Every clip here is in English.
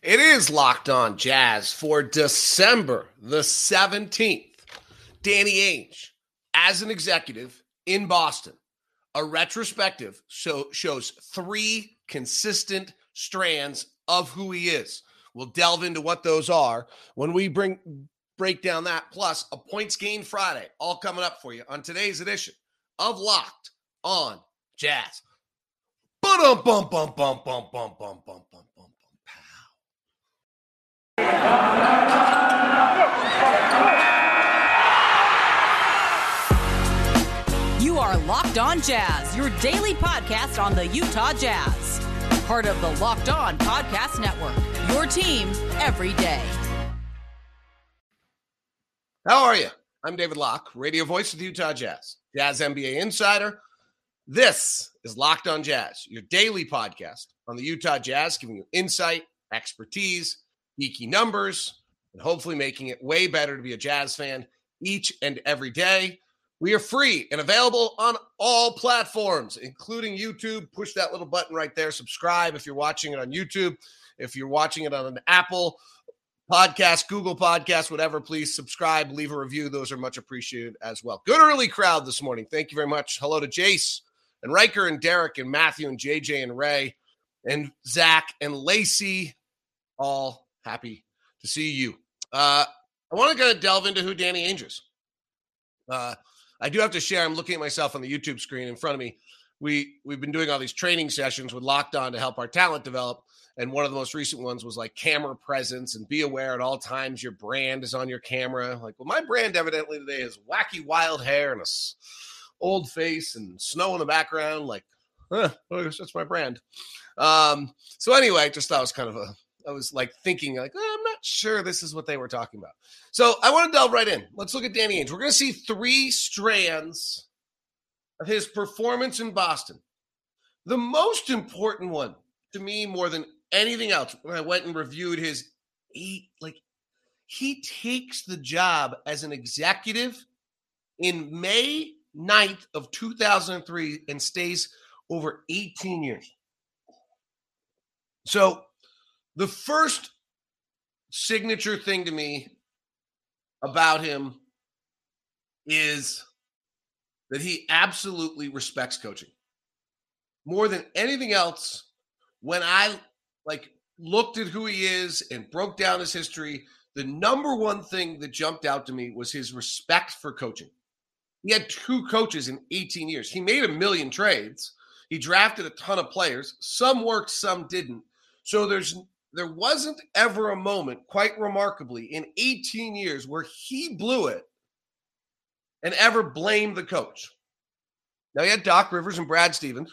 It is Locked On Jazz for December the 17th. Danny Ainge, as an executive in Boston, a retrospective shows three consistent strands of who he is. We'll delve into what those are when we break down that, plus a points gain Friday, all coming up for you on today's edition of Locked On Jazz. Bum-bum-bum-bum-bum-bum-bum-bum-bum-bum. You are Locked On Jazz, your daily podcast on the Utah Jazz. Part of the Locked On Podcast Network, your team every day. How are you? I'm David Locke, radio voice of the Utah Jazz, Jazz NBA insider. This is Locked On Jazz, your daily podcast on the Utah Jazz, giving you insight, expertise, geeky numbers, and hopefully making it way better to be a Jazz fan each and every day. We are free and available on all platforms, including YouTube. Push that little button right there. Subscribe if you're watching it on YouTube. If you're watching it on an Apple Podcast, Google Podcast, whatever, please subscribe, leave a review. Those are much appreciated as well. Good early crowd this morning. Thank you very much. Hello to Jace and Riker and Derek and Matthew and JJ and Ray and Zach and Lacey. All happy to see you. I want to kind of delve into who Danny Ainge is. I do have to share, I'm looking at myself on the YouTube screen in front of me. We've been doing all these training sessions with Locked On to help our talent develop. And one of the most recent ones was like camera presence and be aware at all times your brand is on your camera. Like, well, my brand evidently today is wacky wild hair and a old face and snow in the background. Like, I guess that's my brand. So anyway, just thought it was kind of I was like thinking like, I'm not sure this is what they were talking about. So I want to delve right in. Let's look at Danny Ainge. We're going to see three strands of his performance in Boston. The most important one to me more than anything else, when I went and reviewed he takes the job as an executive in May 9th of 2003 and stays over 18 years. So the first signature thing to me about him is that he absolutely respects coaching. More than anything else, when I looked at who he is and broke down his history, the number one thing that jumped out to me was his respect for coaching. He had two coaches in 18 years. He made 1 million trades. He drafted a ton of players. Some worked, some didn't. So there wasn't ever a moment, quite remarkably, in 18 years where he blew it and ever blamed the coach. Now, he had Doc Rivers and Brad Stevens,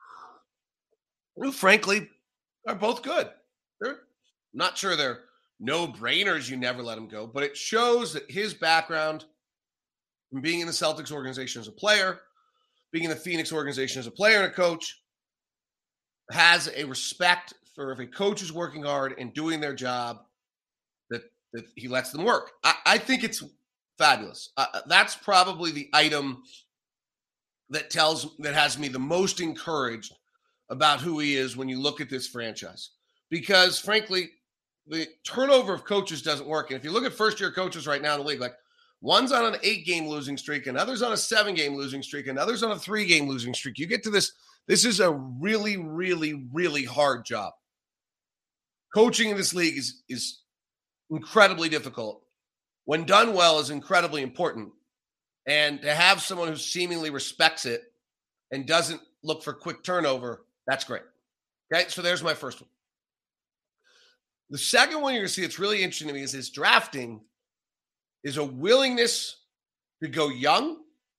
who, frankly, are both good. I'm not sure they're no-brainers, you never let them go, but it shows that his background from being in the Celtics organization as a player, being in the Phoenix organization as a player and a coach, has a respect for if a coach is working hard and doing their job, that he lets them work. I think it's fabulous. That's probably the item that has me the most encouraged about who he is when you look at this franchise. Because, frankly, the turnover of coaches doesn't work. And if you look at first-year coaches right now in the league, like one's on an 8-game losing streak, another's on a 7-game losing streak, another's on a 3-game losing streak. You get to this is a really, really, really hard job. Coaching in this league is incredibly difficult. When done well is incredibly important. And to have someone who seemingly respects it and doesn't look for quick turnover, that's great. Okay, so there's my first one. The second one you're going to see that's really interesting to me is his drafting is a willingness to go young,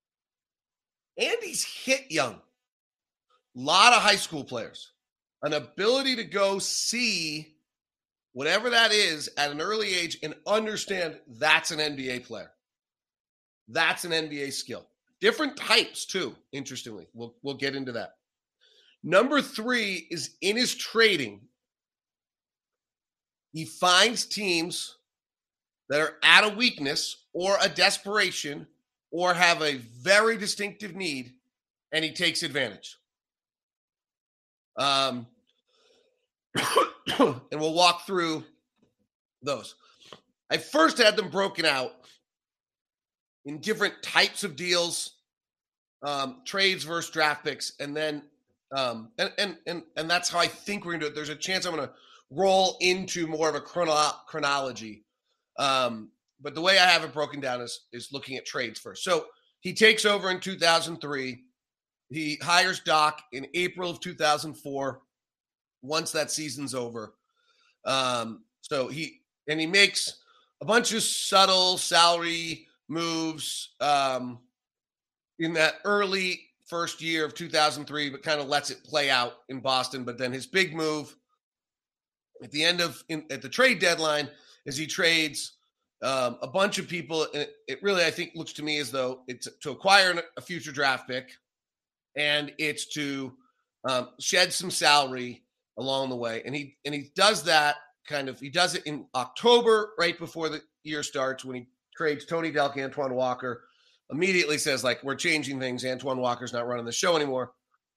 and he's hit young. A lot of high school players. An ability to go see whatever that is at an early age and understand that's an NBA player. That's an NBA skill. Different types too, interestingly. We'll get into that. Number 3 is in his trading. He finds teams that are at a weakness or a desperation or have a very distinctive need, and he takes advantage. and we'll walk through those. I first had them broken out in different types of deals, trades versus draft picks, and then and that's how I think we're gonna do it. There's a chance I'm gonna roll into more of a chronology. But the way I have it broken down is looking at trades first. So he takes over in 2003. He hires Doc in April of 2004. Once that season's over, so he makes a bunch of subtle salary moves in that early first year of 2003, but kind of lets it play out in Boston. But then his big move at the end of at the trade deadline is he trades a bunch of people. And it really, I think, looks to me as though it's to acquire a future draft pick, and it's to shed some salary along the way. And he does that he does it in October, right before the year starts, when he trades Tony Delk, Antoine Walker, immediately says, like, we're changing things. Antoine Walker's not running the show anymore.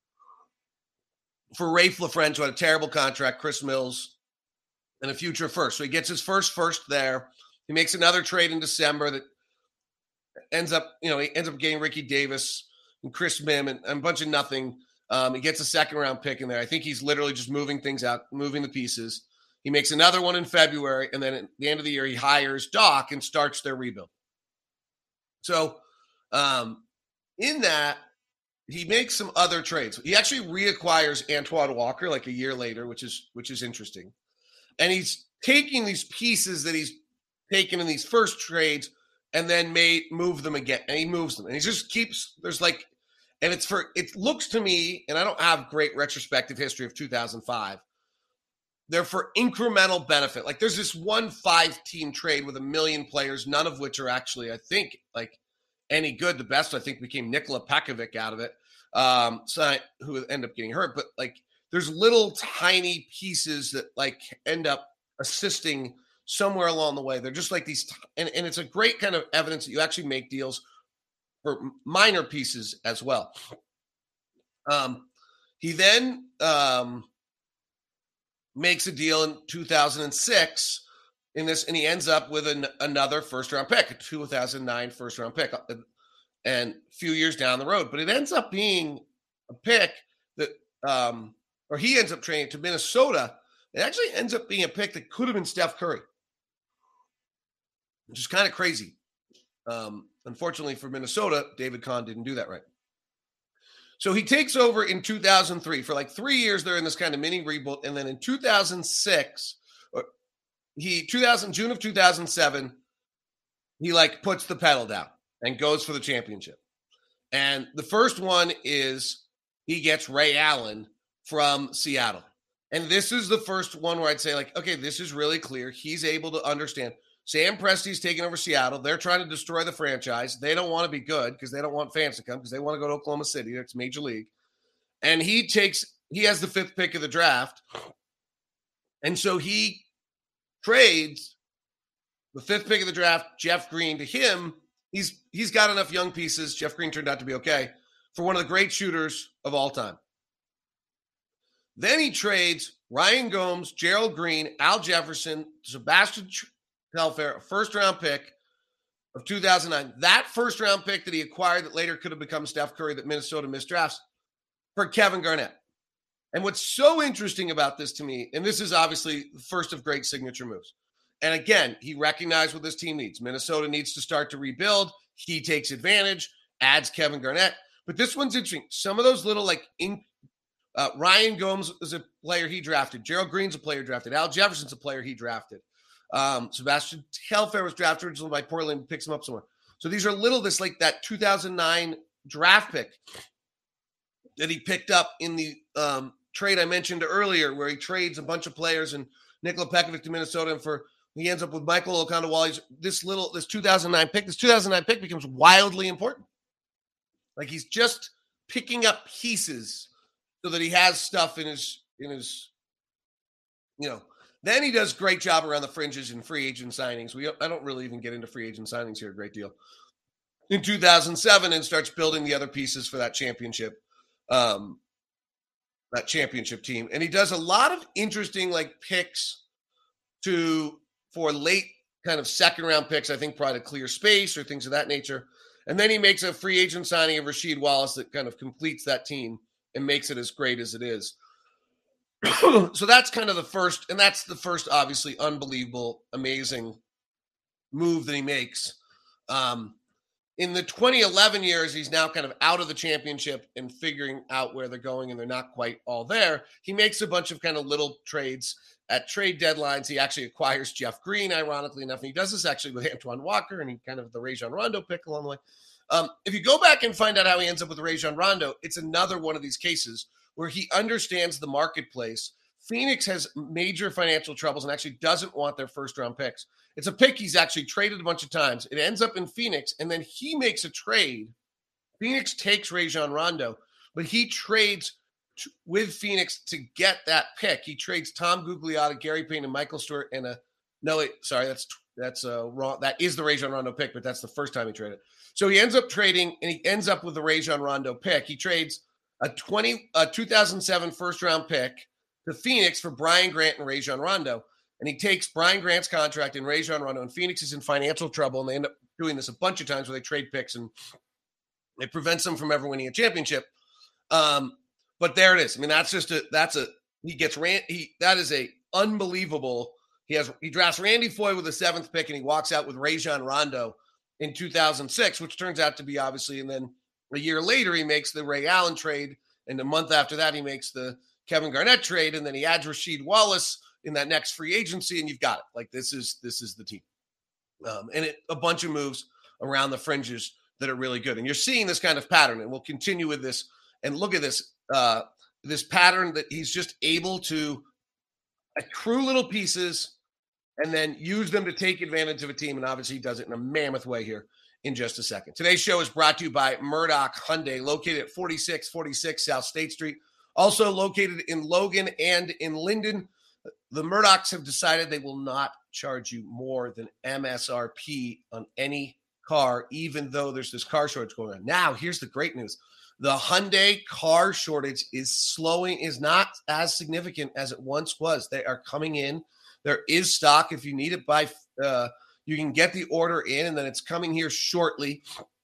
For Rafe LaFrentz, who had a terrible contract, Chris Mills, and a future first. So he gets his first there. He makes another trade in December that ends up getting Ricky Davis and Chris Mim and a bunch of nothing. He gets a second-round pick in there. I think he's literally just moving things out, moving the pieces. He makes another one in February, and then at the end of the year, he hires Doc and starts their rebuild. So in that, he makes some other trades. He actually reacquires Antoine Walker like a year later, which is interesting. And he's taking these pieces that he's taken in these first trades and then move them again. And he moves them. And he just keeps – and it looks to me, and I don't have great retrospective history of 2005, they're for incremental benefit. Like, there's this 5-team trade with 1 million players, none of which are actually, I think, like, any good. The best, I think, became Nikola Pekovic out of it, who ended up getting hurt. But, like, there's little tiny pieces that, like, end up assisting somewhere along the way. They're just like these, and it's a great kind of evidence that you actually make deals for minor pieces as well. He then makes a deal in 2006 in this, and he ends up with another first-round pick, a 2009 first-round pick, and a few years down the road. But it ends up being a pick that, or he ends up trading to Minnesota. It actually ends up being a pick that could have been Steph Curry, which is kind of crazy. Unfortunately for Minnesota, David Kahn didn't do that right. So he takes over in 2003. For like 3 years, they're in this kind of mini rebuild. And then in 2006, June of 2007, he like puts the pedal down and goes for the championship. And the first one is he gets Ray Allen from Seattle. And this is the first one where I'd say, like, okay, this is really clear. He's able to understand. Sam Presti's taking over Seattle. They're trying to destroy the franchise. They don't want to be good because they don't want fans to come because they want to go to Oklahoma City. That's Major League. And he has the 5th pick of the draft. And so he trades the 5th pick of the draft, Jeff Green, to him. He's got enough young pieces. Jeff Green turned out to be okay for one of the great shooters of all time. Then he trades Ryan Gomes, Gerald Green, Al Jefferson, Sebastian Telfair, a first-round pick of 2009. That first-round pick that he acquired that later could have become Steph Curry that Minnesota misdrafts for Kevin Garnett. And what's so interesting about this to me, and this is obviously the first of great signature moves. And again, he recognized what this team needs. Minnesota needs to start to rebuild. He takes advantage, adds Kevin Garnett. But this one's interesting. Some of those little, like, Ryan Gomes is a player he drafted. Gerald Green's a player drafted. Al Jefferson's a player he drafted. Sebastian Telfair was drafted originally by Portland, picks him up somewhere. So these are like that 2009 draft pick that he picked up in the trade I mentioned earlier, where he trades a bunch of players and Nikola Pekovic to Minnesota, and he ends up with Michael Okonda-Wally. This 2009 pick. This 2009 pick becomes wildly important. Like, he's just picking up pieces so that he has stuff in his. Then he does a great job around the fringes and free agent signings. I don't really even get into free agent signings here a great deal. In 2007, and starts building the other pieces for that championship. that championship team. And he does a lot of interesting picks for late kind of second round picks, I think probably to clear space or things of that nature. And then he makes a free agent signing of Rasheed Wallace that kind of completes that team and makes it as great as it is. So that's kind of the first, and that's the first obviously unbelievable, amazing move that he makes. In the 2011 years, he's now kind of out of the championship and figuring out where they're going, and they're not quite all there. He makes a bunch of kind of little trades at trade deadlines. He actually acquires Jeff Green, ironically enough, and he does this actually with Antoine Walker, and he kind of the Rajon Rondo pick along the way. If you go back and find out how he ends up with Rajon Rondo, it's another one of these cases where he understands the marketplace. Phoenix has major financial troubles and actually doesn't want their first-round picks. It's a pick he's actually traded a bunch of times. It ends up in Phoenix, and then he makes a trade. Phoenix takes Rajon Rondo, but he trades with Phoenix to get that pick. He trades Tom Gugliotta, Gary Payton, and Michael Stewart, and that's wrong. That is the Rajon Rondo pick, but that's the first time he traded. So he ends up trading, and he ends up with the Rajon Rondo pick. He trades a 2007 first-round pick to Phoenix for Brian Grant and Rajon Rondo. And he takes Brian Grant's contract and Rajon Rondo, and Phoenix is in financial trouble, and they end up doing this a bunch of times where they trade picks, and it prevents them from ever winning a championship. But there it is. I mean, that is a unbelievable. He drafts Randy Foye with the 7th pick, and he walks out with Rajon Rondo in 2006, which turns out to be obviously, and then a year later he makes the Ray Allen trade, and a month after that he makes the Kevin Garnett trade, and then he adds Rasheed Wallace in that next free agency, and you've got it. This is the team. And a bunch of moves around the fringes that are really good. And you're seeing this kind of pattern, and we'll continue with this. And look at this, this pattern that he's just able to accrue little pieces and then use them to take advantage of a team. And obviously he does it in a mammoth way here in just a second. Today's show is brought to you by Murdoch Hyundai, located at 4646 South State Street, also located in Logan and in Linden. The Murdochs have decided they will not charge you more than MSRP on any car, even though there's this car shortage going on. Now, here's the great news. The Hyundai car shortage is not as significant as it once was. They are coming in. There is stock. If you need it you can get the order in, and then it's coming here shortly.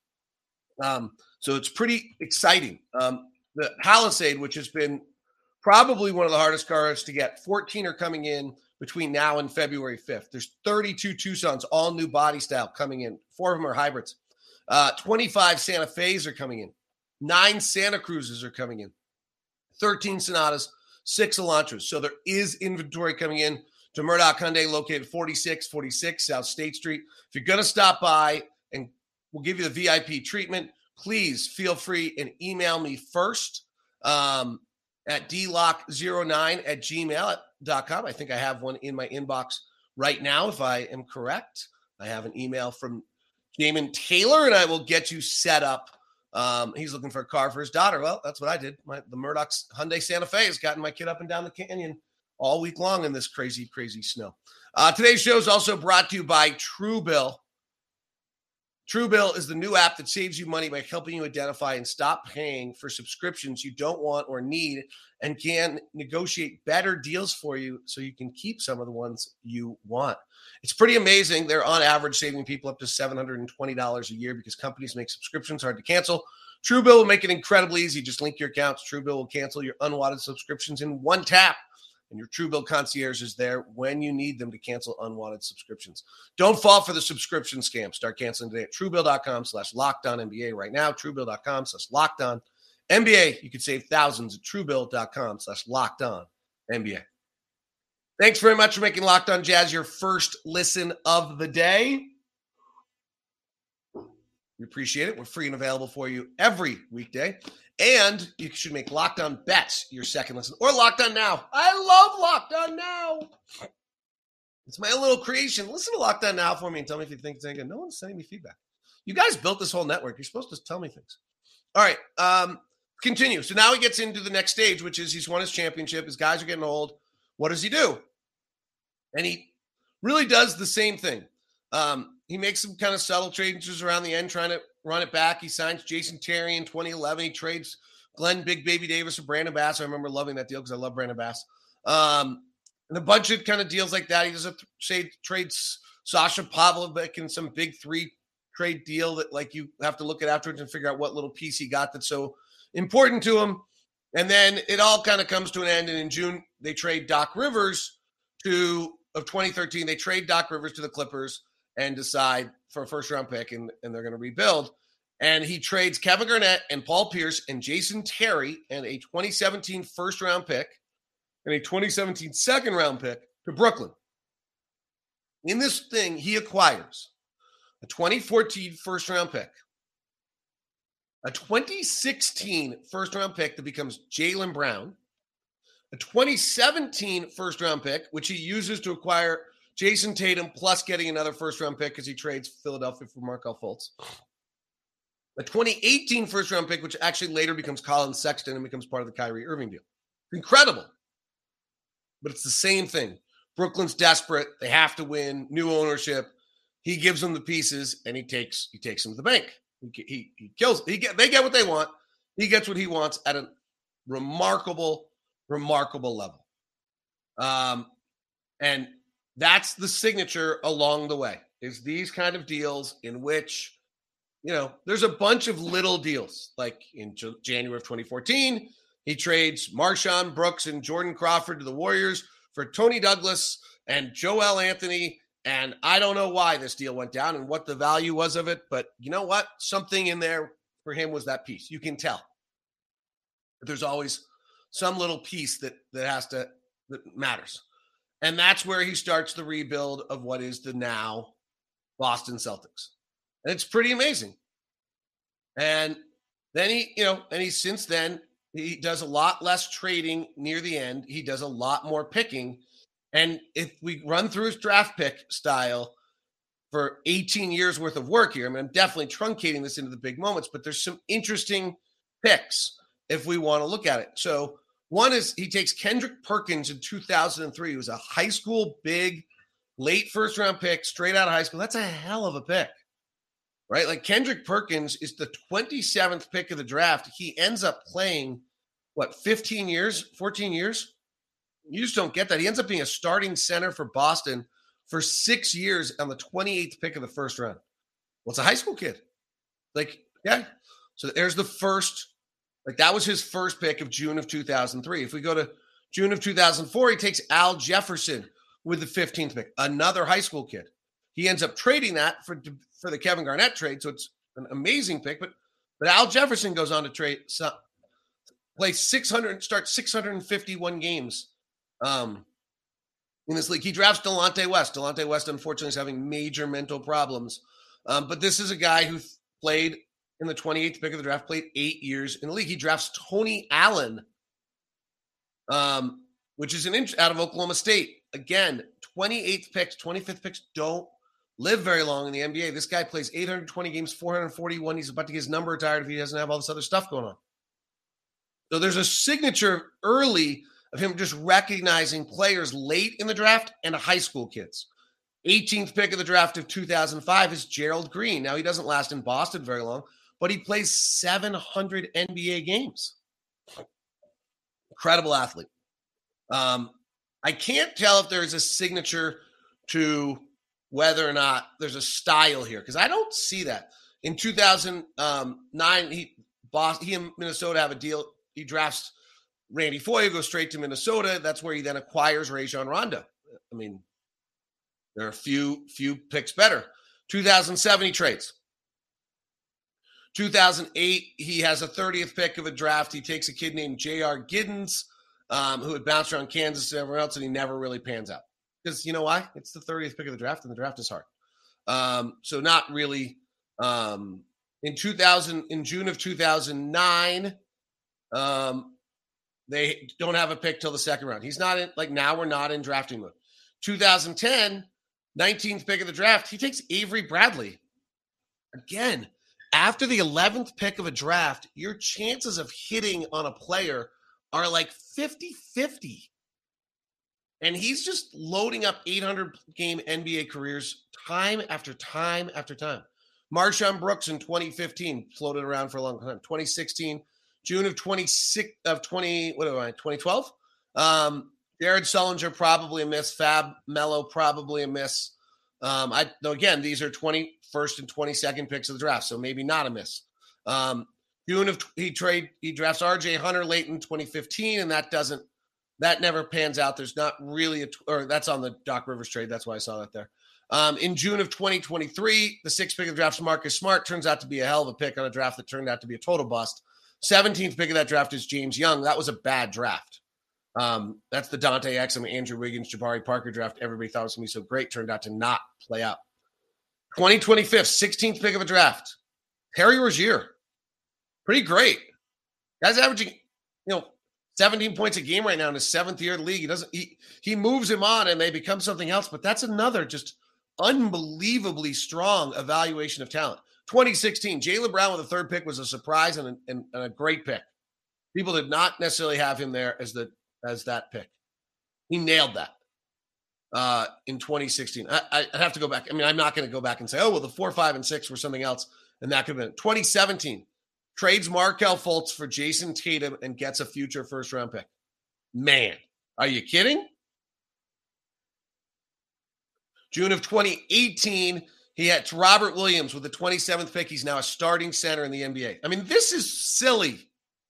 So it's pretty exciting. The Palisade, which has been probably one of the hardest cars to get. 14 are coming in between now and February 5th. There's 32 Tucsons, all new body style coming in. 4 of them are hybrids. 25 Santa Fe's are coming in. 9 Santa Cruzes are coming in. 13 Sonatas, 6 Elantras. So there is inventory coming in to Murdoch Hyundai, located 4646 South State Street. If you're going to stop by and we'll give you the VIP treatment, please feel free and email me first. At dlock09@gmail.com. I think I have one in my inbox right now, if I am correct. I have an email from Jamin Taylor, and I will get you set up. He's looking for a car for his daughter. Well, that's what I did. The Murdoch's Hyundai Santa Fe has gotten my kid up and down the canyon all week long in this crazy, crazy snow. Today's show is also brought to you by Truebill. Truebill is the new app that saves you money by helping you identify and stop paying for subscriptions you don't want or need, and can negotiate better deals for you so you can keep some of the ones you want. It's pretty amazing. They're on average saving people up to $720 a year because companies make subscriptions hard to cancel. Truebill will make it incredibly easy. Just link your accounts. Truebill will cancel your unwanted subscriptions in one tap. And your Truebill concierge is there when you need them to cancel unwanted subscriptions. Don't fall for the subscription scam. Start canceling today at Truebill.com/LockedOnNBA right now. Truebill.com/LockedOnNBA. You can save thousands at Truebill.com/LockedOnNBA. Thanks very much for making Locked On Jazz your first listen of the day. We appreciate it. We're free and available for you every weekday. And you should make Locked On Bets your second listen, or Locked On Now. I love Locked On Now. It's my little creation. Listen to Locked On Now for me and tell me if you think it's any good. No one's sending me feedback. You guys built this whole network. You're supposed to tell me things. All right. Continue. So now he gets into the next stage, which is he's won his championship. His guys are getting old. What does he do? And he really does the same thing. He makes some kind of subtle changes around the end, trying to run it back. He signs Jason Terry in 2011. He trades Glenn Big Baby Davis or Brandon Bass. I remember loving that deal because I love Brandon Bass. And a bunch of kind of deals like that. He does trades Sasha Pavlovic in some big 3 trade deal that like you have to look at afterwards and figure out what little piece he got that's so important to him. And then it all kind of comes to an end. And in June, they trade Doc Rivers of 2013. They trade Doc Rivers to the Clippers and decide for a first-round pick, and they're going to rebuild. And he trades Kevin Garnett and Paul Pierce and Jason Terry and a 2017 first-round pick and a 2017 second-round pick to Brooklyn. In this thing, he acquires a 2014 first-round pick, a 2016 first-round pick that becomes Jaylen Brown, a 2017 first-round pick, which he uses to acquire Jason Tatum, plus getting another first-round pick because he trades Philadelphia for Markelle Fultz. A 2018 first-round pick, which actually later becomes Colin Sexton and becomes part of the Kyrie Irving deal. Incredible. But it's the same thing. Brooklyn's desperate. They have to win. New ownership. He gives them the pieces, and he takes them to the bank. He kills. They get what they want. He gets what he wants at a remarkable level. And that's the signature along the way, is these kind of deals in which, there's a bunch of little deals. Like in January of 2014, he trades Marshawn Brooks and Jordan Crawford to the Warriors for Tony Douglas and Joel Anthony. And I don't know why this deal went down and what the value was of it, but you know what? Something in there for him was that piece. You can tell. But there's always some little piece that matters. And that's where he starts the rebuild of what is the now Boston Celtics. And it's pretty amazing. And then since then, he does a lot less trading near the end. He does a lot more picking. And if we run through his draft pick style for 18 years worth of work here, I'm definitely truncating this into the big moments, but there's some interesting picks if we want to look at it. So one is he takes Kendrick Perkins in 2003. He was a high school big, late first-round pick, straight out of high school. That's a hell of a pick, right? Like Kendrick Perkins is the 27th pick of the draft. He ends up playing, 14 years? You just don't get that. He ends up being a starting center for Boston for 6 years on the 28th pick of the first round. Well, it's a high school kid. So there's the first. That was his first pick of June of 2003. If we go to June of 2004, he takes Al Jefferson with the 15th pick, another high school kid. He ends up trading that for the Kevin Garnett trade, so it's an amazing pick. But Al Jefferson goes on to play 651 games in this league. He drafts Delonte West. Delonte West, unfortunately, is having major mental problems. But this is a guy who played in the 28th pick of the draft, played 8 years in the league. He drafts Tony Allen, which is an inch out of Oklahoma State. Again, 28th picks, 25th picks don't live very long in the NBA. This guy plays 820 games, 441. He's about to get his number retired if he doesn't have all this other stuff going on. So there's a signature early of him just recognizing players late in the draft and high school kids. 18th pick of the draft of 2005 is Gerald Green. Now, he doesn't last in Boston very long, but he plays 700 NBA games. Incredible athlete. I can't tell if there's a signature to whether or not there's a style here, because I don't see that. In 2009, he and Minnesota have a deal. He drafts Randy Foye, goes straight to Minnesota. That's where he then acquires Rajon Rondo. There are a few picks better. 2007, he trades. 2008, he has a 30th pick of a draft. He takes a kid named J.R. Giddens, who had bounced around Kansas and everywhere else, and he never really pans out. Because you know why? It's the 30th pick of the draft, and the draft is hard. So not really. In June of 2009, they don't have a pick till the second round. He's not in, now we're not in drafting mode. 2010, 19th pick of the draft, he takes Avery Bradley. Again, after the 11th pick of a draft, your chances of hitting on a player are 50-50. And he's just loading up 800-game NBA careers time after time after time. Marshawn Brooks in 2015 floated around for a long time. 2016, June of 2012. Jared Sullinger, probably a miss. Fab Mello, probably a miss. Again, these are 21st and 22nd picks of the draft, so maybe not a miss. June of he drafts RJ Hunter late in 2015, and that never pans out. There's not really that's on the Doc Rivers trade. That's why I saw that there. In June of 2023, the 6th pick of the draft, Marcus Smart, turns out to be a hell of a pick on a draft that turned out to be a total bust. 17th pick of that draft is James Young. That was a bad draft. That's the Dante Exum, Andrew Wiggins, Jabari Parker draft. Everybody thought it was going to be so great. Turned out to not play out. 2025, 16th pick of a draft, Terry Rozier. Pretty great. Guy's averaging, 17 points a game right now in his 7th year of the league. He moves him on and they become something else, but that's another just unbelievably strong evaluation of talent. 2016, Jaylen Brown with the 3rd pick was a surprise and a great pick. People did not necessarily have him there as that pick. He nailed that in 2016. I'd have to go back. I mean, I'm not going to go back and say, the 4, 5, and 6 were something else, and that could have been it. 2017, trades Markelle Fultz for Jason Tatum and gets a future first-round pick. Man, are you kidding? June of 2018, he had Robert Williams with the 27th pick. He's now a starting center in the NBA. I mean, this is silly.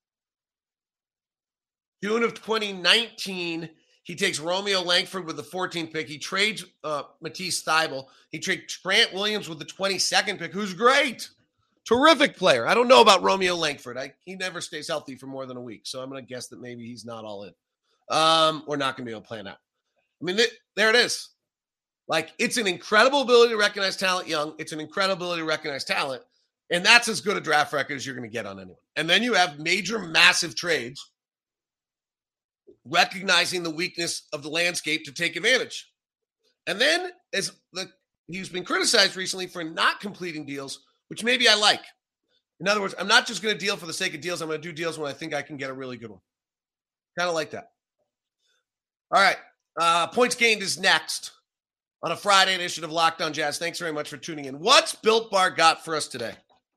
June of 2019, he takes Romeo Langford with the 14th pick. He trades Matisse Thybulle. He trades Grant Williams with the 22nd pick, who's great. Terrific player. I don't know about Romeo Langford. He never stays healthy for more than a week, so I'm going to guess that maybe he's not all in. We're not going to be able to plan out. I mean, there it is. Like, it's an incredible ability to recognize talent young. It's an incredible ability to recognize talent, and that's as good a draft record as you're going to get on anyone. And then you have major, massive trades recognizing the weakness of the landscape to take advantage. And then he's been criticized recently for not completing deals, which maybe I like. In other words, I'm not just going to deal for the sake of deals. I'm going to do deals when I think I can get a really good one. Kind of like that. All right. Points Gained is next on a Friday edition of Locked On Jazz. Thanks very much for tuning in. What's Built Bar got for us today?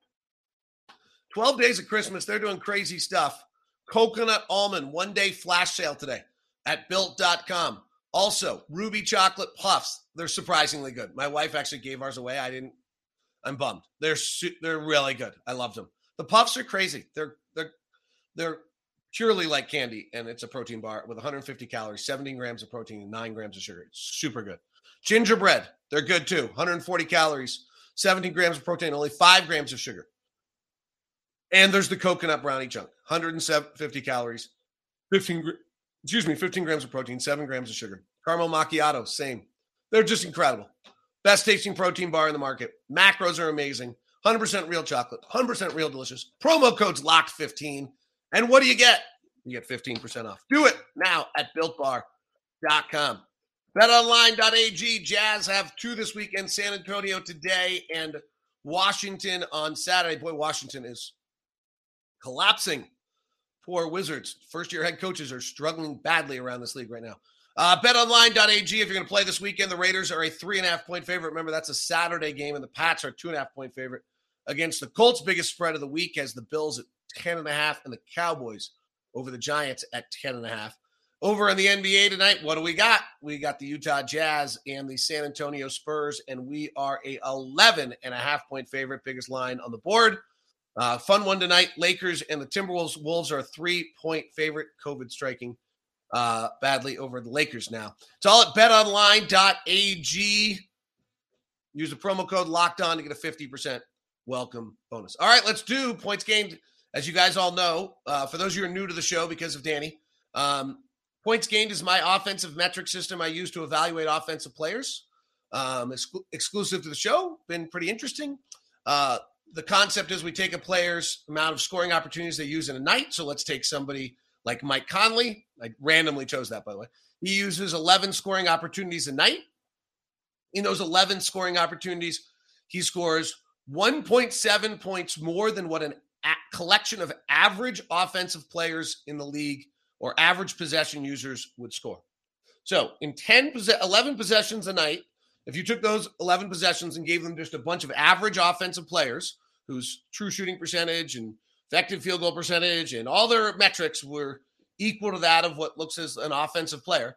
12 days of Christmas. They're doing crazy stuff. Coconut almond one-day flash sale today at Built.com. Also, Ruby chocolate puffs. They're surprisingly good. My wife actually gave ours away. I'm bummed. They're really good. I loved them. The puffs are crazy. They're purely like candy, and it's a protein bar with 150 calories, 17 grams of protein, and 9 grams of sugar. It's super good. Gingerbread. They're good too. 140 calories, 17 grams of protein, only 5 grams of sugar. And there's the coconut brownie chunk, 150 calories, 15 grams of protein, 7 grams of sugar. Caramel macchiato, same. They're just incredible. Best tasting protein bar in the market. Macros are amazing. 100% real chocolate, 100% real delicious. Promo code's LOCKED15. And what do you get? You get 15% off. Do it now at BuiltBar.com. BetOnline.ag. Jazz have 2 this weekend. San Antonio today and Washington on Saturday. Boy, Washington is collapsing. Poor Wizards. First-year head coaches are struggling badly around this league right now. BetOnline.ag. If you're going to play this weekend, the Raiders are a 3.5-point favorite. Remember, that's a Saturday game, and the Pats are a 2.5-point favorite against the Colts. Biggest spread of the week has the Bills at 10.5 and the Cowboys over the Giants at 10.5. Over in the NBA tonight, what do we got? We got the Utah Jazz and the San Antonio Spurs, and we are a 11.5-point favorite, biggest line on the board. Fun one tonight. Lakers and the Timberwolves. Wolves are a 3-point favorite. COVID striking badly over the Lakers now. It's all at betonline.ag. Use the promo code LOCKEDON to get a 50% welcome bonus. All right, let's do Points Gained. As you guys all know, for those of you who are new to the show because of Danny, Points Gained is my offensive metric system I use to evaluate offensive players. Exclusive to the show. Been pretty interesting. The concept is we take a player's amount of scoring opportunities they use in a night. So let's take somebody like Mike Conley. I randomly chose that, by the way. He uses 11 scoring opportunities a night. In those 11 scoring opportunities, he scores 1.7 points more than what a collection of average offensive players in the league or average possession users would score. So in 11 possessions a night, if you took those 11 possessions and gave them just a bunch of average offensive players whose true shooting percentage and effective field goal percentage, and all their metrics were equal to that of what looks as an offensive player,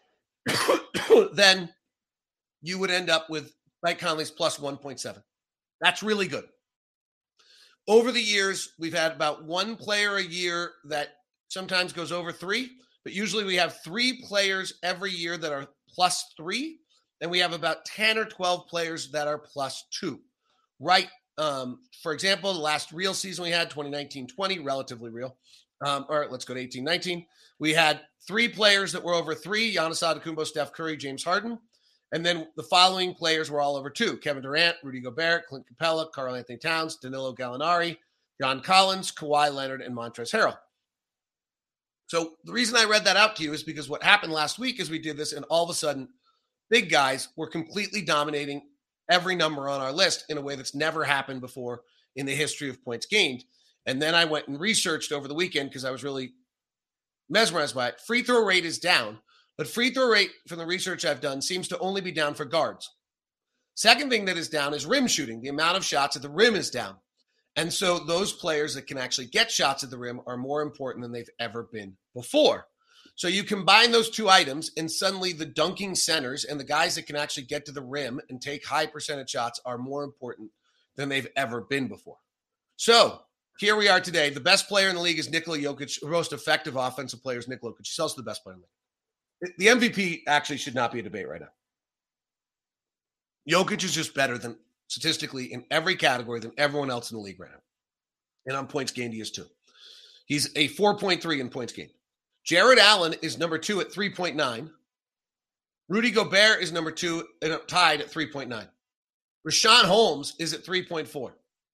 then you would end up with Mike Conley's plus 1.7. That's really good. Over the years, we've had about one player a year that sometimes goes over 3, but usually we have 3 players every year that are plus 3, and we have about 10 or 12 players that are plus 2. Right. For example, the last real season we had, 2019-20, relatively real. Or let's go to 18-19. We had 3 players that were over 3, Giannis Antetokounmpo, Steph Curry, James Harden. And then the following players were all over 2, Kevin Durant, Rudy Gobert, Clint Capella, Karl-Anthony Towns, Danilo Gallinari, John Collins, Kawhi Leonard, and Montrezl Harrell. So the reason I read that out to you is because what happened last week is we did this, and all of a sudden, big guys were completely dominating every number on our list in a way that's never happened before in the history of points gained. And then I went and researched over the weekend because I was really mesmerized by it. Free throw rate is down, but free throw rate from the research I've done seems to only be down for guards. Second thing that is down is rim shooting. The amount of shots at the rim is down. And so those players that can actually get shots at the rim are more important than they've ever been before. So you combine those 2 items, and suddenly the dunking centers and the guys that can actually get to the rim and take high percentage shots are more important than they've ever been before. So here we are today. The best player in the league is Nikola Jokic. The most effective offensive player is Nikola Jokic. He's also the best player in the league. The MVP actually should not be a debate right now. Jokic is just better than statistically in every category than everyone else in the league right now. And on points gained, he is too. He's a 4.3 in points gained. Jared Allen is number 2 at 3.9. Rudy Gobert is number 2 and tied at 3.9. Rashawn Holmes is at 3.4.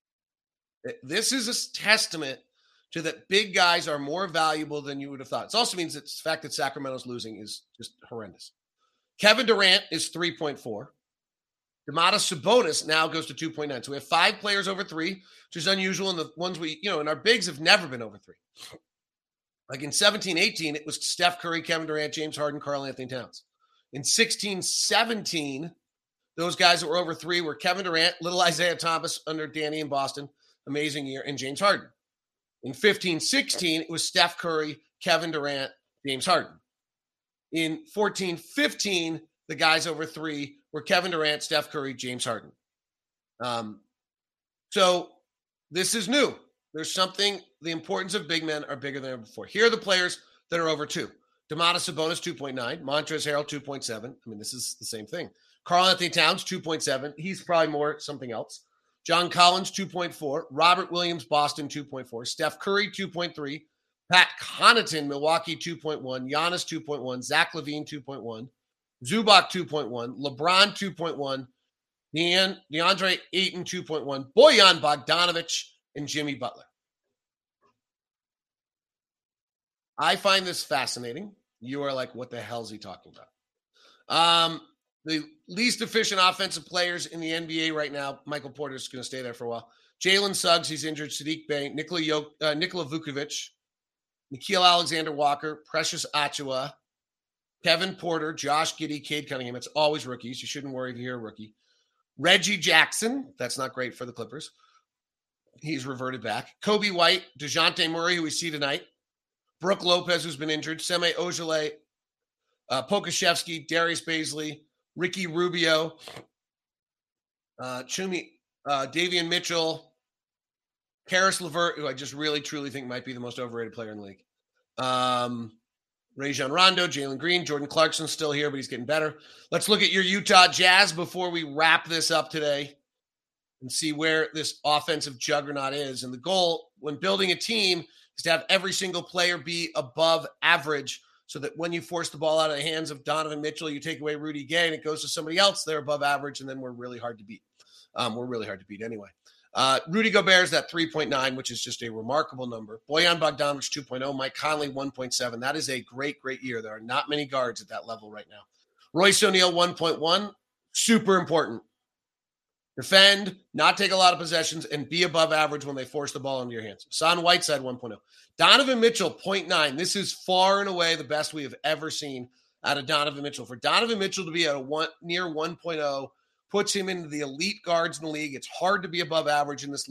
This is a testament to that big guys are more valuable than you would have thought. It also means that the fact that Sacramento's losing is just horrendous. Kevin Durant is 3.4. Domantas Sabonis now goes to 2.9. So we have 5 players over 3, which is unusual. And the ones and our bigs have never been over 3. Like in 17-18, it was Steph Curry, Kevin Durant, James Harden, Karl-Anthony Towns. In 16-17, those guys that were over 3 were Kevin Durant, little Isaiah Thomas under Danny in Boston, amazing year, and James Harden. In 15-16, it was Steph Curry, Kevin Durant, James Harden. In 14-15, the guys over 3 were Kevin Durant, Steph Curry, James Harden. So this is new. There's something, the importance of big men are bigger than ever before. Here are the players that are over 2. Domantas Sabonis, 2.9. Montrezl Harrell, 2.7. I mean, this is the same thing. Karl-Anthony Towns, 2.7. He's probably more something else. John Collins, 2.4. Robert Williams, Boston, 2.4. Steph Curry, 2.3. Pat Connaughton, Milwaukee, 2.1. Giannis, 2.1. Zach LaVine, 2.1. Zubac, 2.1. LeBron, 2.1. DeAndre Ayton, 2.1. Bojan Bogdanovic, and Jimmy Butler. I find this fascinating. You are like, what the hell is he talking about? The least efficient offensive players in the NBA right now, Michael Porter is going to stay there for a while. Jalen Suggs, he's injured. Sadiq Bey, Nikola Vukovic, Nickeil Alexander-Walker, Precious Achiuwa, Kevin Porter, Josh Giddey, Cade Cunningham. It's always rookies. You shouldn't worry if you're a rookie. Reggie Jackson, that's not great for the Clippers. He's reverted back. Kobe White, DeJounte Murray, who we see tonight. Brooke Lopez, who's been injured. Semi Ojeleye, Pokashevsky, Darius Baisley, Ricky Rubio, Davion Mitchell, Karis LeVert, who I just really, truly think might be the most overrated player in the league. Rajon Rondo, Jalen Green, Jordan Clarkson's still here, but he's getting better. Let's look at your Utah Jazz before we wrap this up today and see where this offensive juggernaut is. And the goal when building a team is to have every single player be above average so that when you force the ball out of the hands of Donovan Mitchell, you take away Rudy Gay and it goes to somebody else, they're above average, and then we're really hard to beat. We're really hard to beat anyway. Rudy Gobert is that 3.9, which is just a remarkable number. Bojan Bogdanovic 2.0, Mike Conley 1.7. That is a great, great year. There are not many guards at that level right now. Royce O'Neal 1.1, super important. Defend, not take a lot of possessions, and be above average when they force the ball into your hands. Hassan Whiteside 1.0. Donovan Mitchell 0.9. This is far and away the best we have ever seen out of Donovan Mitchell. For Donovan Mitchell to be at near 1.0 puts him into the elite guards in the league. It's hard to be above average in this league.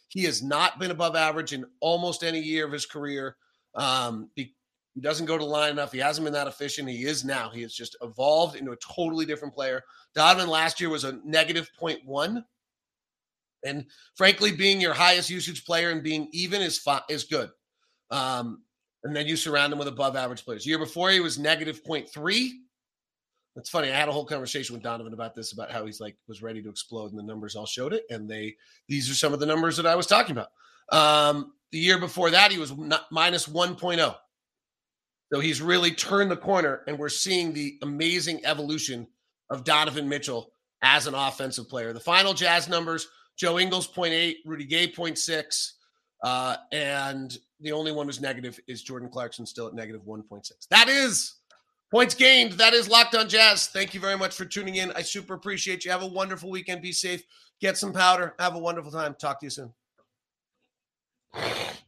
He has not been above average in almost any year of his career. He doesn't go to the line enough. He hasn't been that efficient. He is now. He has just evolved into a totally different player. Donovan last year was a negative 0.1. And frankly, being your highest usage player and being even is good. And then you surround him with above average players. The year before, he was negative 0.3. It's funny. I had a whole conversation with Donovan about this, about how he's was ready to explode, and the numbers all showed it. And these are some of the numbers that I was talking about. The year before that, he was minus 1.0. So he's really turned the corner, and we're seeing the amazing evolution of Donovan Mitchell as an offensive player. The final Jazz numbers: Joe Ingles 0.8, Rudy Gay 0.6, and the only one who's negative is Jordan Clarkson, still at negative 1.6. That is points gained. That is Locked On Jazz. Thank you very much for tuning in. I super appreciate you. Have a wonderful weekend. Be safe. Get some powder. Have a wonderful time. Talk to you soon.